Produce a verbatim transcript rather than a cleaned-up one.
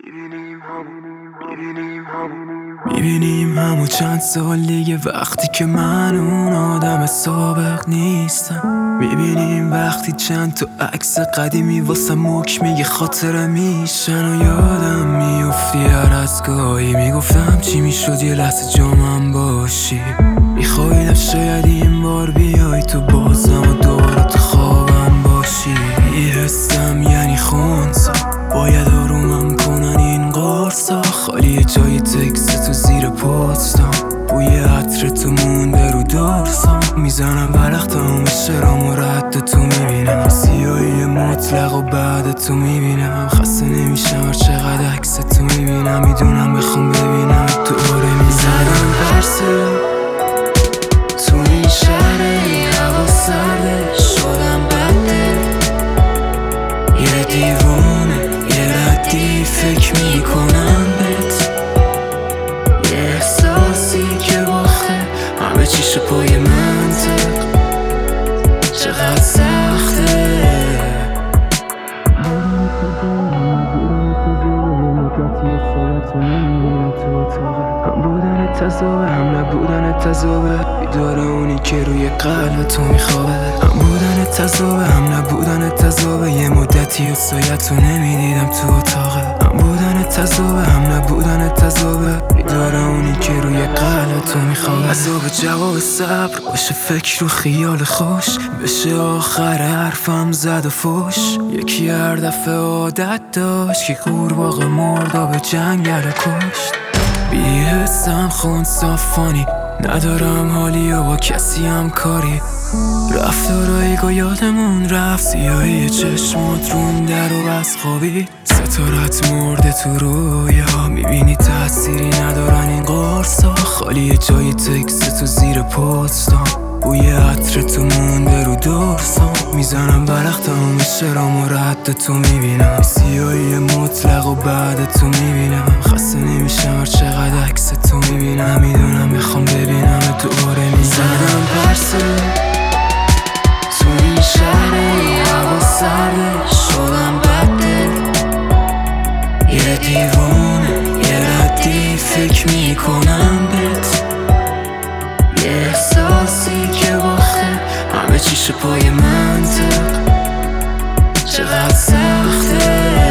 میبینیم همو چند سال دیگه وقتی که من اون آدم سابق نیستم. میبینیم وقتی چند تا عکس قدیمی واسه مک میگه خاطره میشن و یادم میافتی هر از گاهی میگفتم چی میشد یه لحظه جامم باشی. میخوایدم شاید این بار بیای تو بازم و دوباره تو خوابم باشی. میرستم یعنی خونسا باید آرومم کنن این قرصا. خالی جای تکس تو زیر پستم، بوی عطر تو مونده رو دارسام. میزنم برق تمام شرام و رد تو میبینم، سیاهی مطلق و بعد تو میبینم. خسته نمیشم هر چقدر عکس تو میبینم، میدونم بخوام ببینم دوباره میزنم پرسه تو این شهر این هوا سرده. شدم بده یه دیوونه یه ردی فکر میکنم بهت، یه احساسی که باخته همه چیش پای منطق. چقدر سخته هم بودن تضابه هم نبودن تضابه. بیدار اونی که روی قلب تو میخوابه. هم بودن تضابه هم نبودن تضابه. یه مدتی و سایت رو نمیدیدم تو اتاقه. هم بودن تضابه هم نبودن تضابه. بیدار اونی که روی قلب تو میخوابه. عذاب جواب صبر باشه فکر و خیال خوش، بشه آخر حرفم زد و فوش. یکی هر دفعه عادت داشت که قورباغه مردا به جنگل کشت. بی‌حسم خونسافانی ندارم حالی و با کسی هم کاری. رفتارایی که یادمون رفت، سیاهی چشمات رون در و بس خوابی. ستارت مرده تو رویا، میبینی تأثیری ندارن این قرصا. خالی جای تکس تو زیر پستم، بوی عطر تو مونده رو دورسام. میزنم برق تمام شرام و رد تو میبینم، سیاهی مطلق و بعد تو میبینم. خسته نمیشم هر چقدر عکس تو میبینم، میدونم میخوام ببینم دوباره میزنم پرسه تو این شهر این هوا سرده. شدم بده یه دیوونه یه ردی فکر میکنم بهت، یه احساسی که باخته همه چیش پای منطق. چقدر سخته